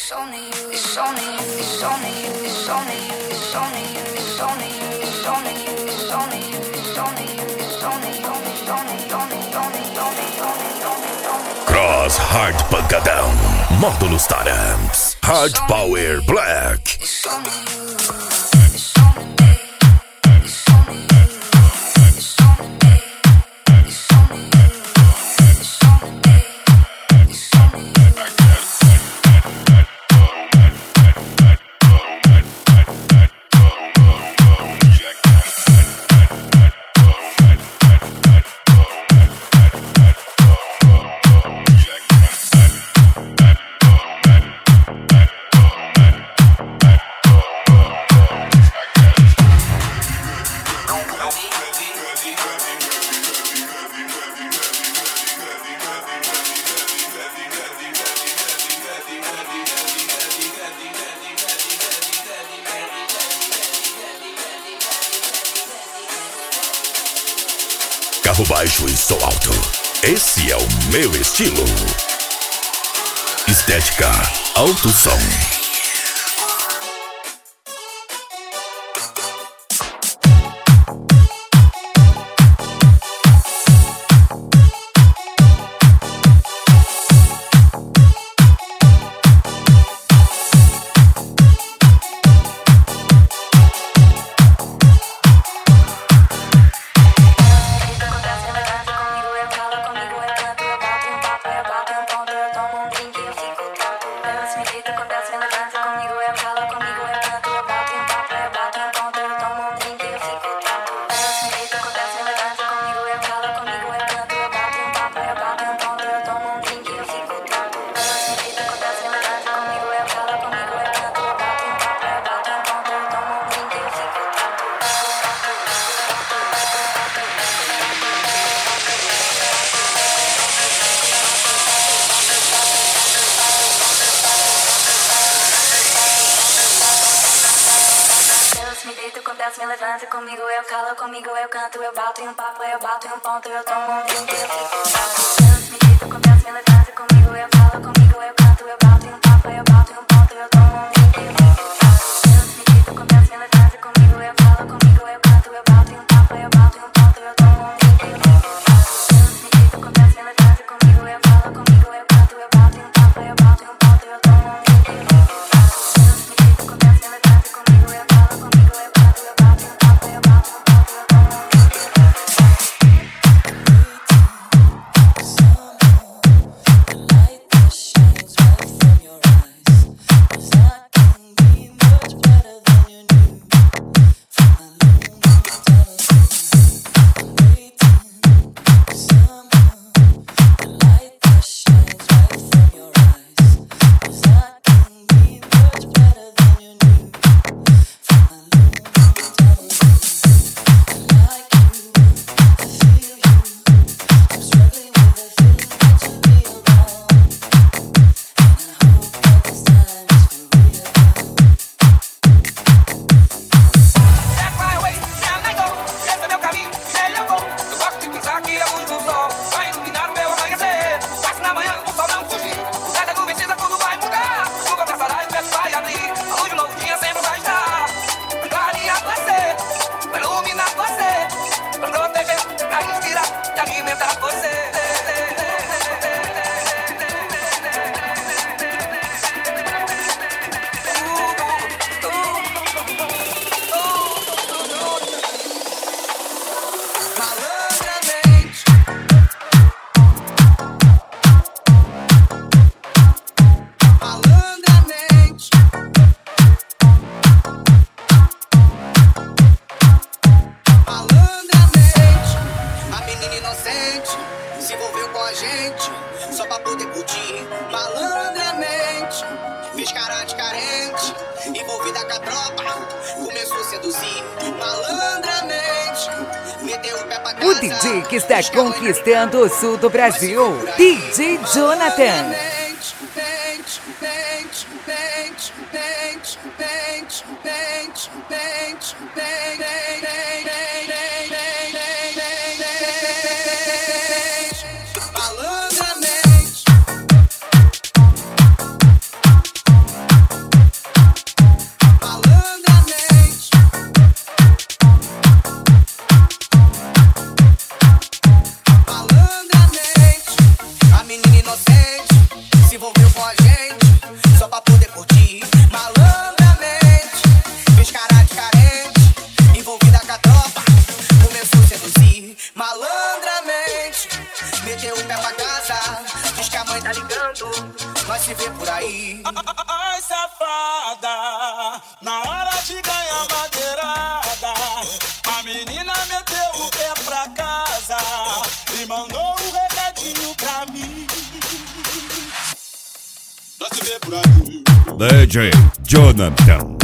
Cross Hard Pancadão, Módulos Taramps, Hard Power Black. Carro baixo e som alto, esse é o meu estilo. Estética, alto som. Me levanta comigo, eu calo comigo, eu canto, eu bato em um papo, eu bato em um ponto, eu tomo um drink, eu fico me deito com Deus, me levanta comigo, eu calo comigo, eu canto, eu bato em um papo, eu bato em um ponto, eu tomo um drink, eu fico me deito com Deus, me levanta comigo, eu calo comigo, eu canto, eu bato em um papo, eu bato em um ponto, eu tomo um drink, eu me deito com Deus, me levanta comigo, eu calo comigo, eu canto, eu bato em um papo, eu bato em um ponto, eu tomo um drink, eu me deito com Deus, me levanta comigo, eu calo comigo, eu canto, eu bato em um papo, eu bato em um ponto, eu tomo um drink, envolvida com a tropa, começou a seduzir malandramente, meteu o pé pra casa. O DJ que está conquistando o sul do Brasil, DJ Jonathan. meteu o pé pra casa, diz que a mãe tá ligando, nós se vê por aí. Ai, safada, na hora de ganhar madeirada, a menina meteu o pé pra casa e mandou um recadinho pra mim. Nós se vê por aí. DJ Jonathan.